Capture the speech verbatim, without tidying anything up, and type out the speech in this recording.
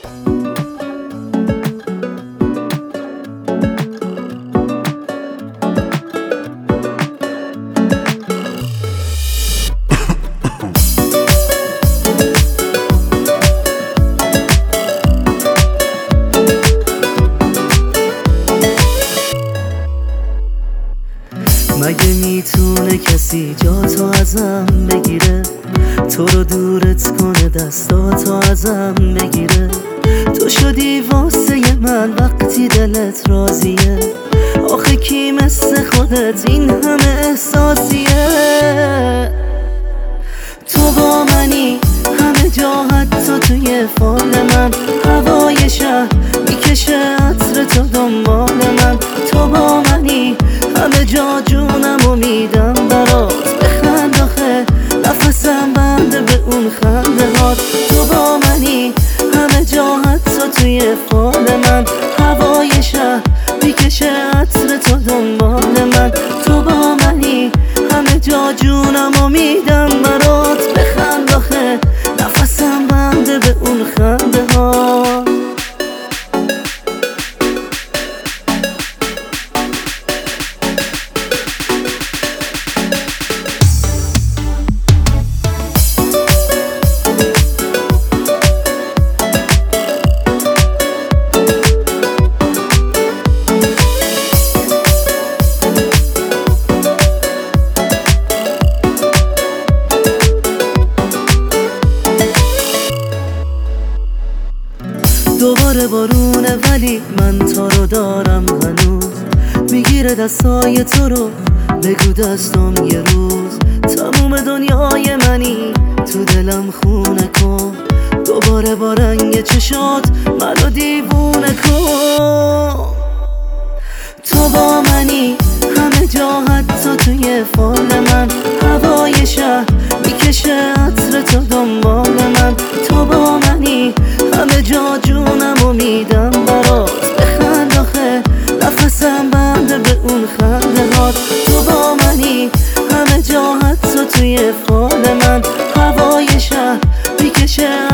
مگه میتونه کسی جاتو ازم بگیره؟ تو رو دورت کنه دستاتو ازم بگیره. تو شدی واسه من وقتی دلت راضیه. آخه کی مثل خودت این همه احساسیه؟ تو با منی همه جا، حتی توی فال من. هوای شهر میکشه عطر تو دنبال من. تو با منی همه جا، جونمو میدم برات. بخند آخه نفسم بنده به اون خنده هات. تو با منی همه جا، حتی توی فال من. هوای شهر میکشه عطر تو دنبال من. تو با منی همه جا، جونمو میدم برات. بخند آخه نفسم بنده به اون خنده هات. دوباره بارونه ولی من تو رو دارم هنوز. میگیره دستای تو رو، بگو دستم یه روز. تموم دنیای منی، تو دلم خونه کن. دوباره با رنگ چشات منو دیوونه کن. تو با منی همه جا، حتی توی فال من. هوای شهر میکشه عطر تو دنبال من. تو با منی همه جا، جونمو میدم برات. بخند آخه نفسم بنده به اون خنده هات. تو با منی همه جا، حتی توی فال من. هوای شهر میکشه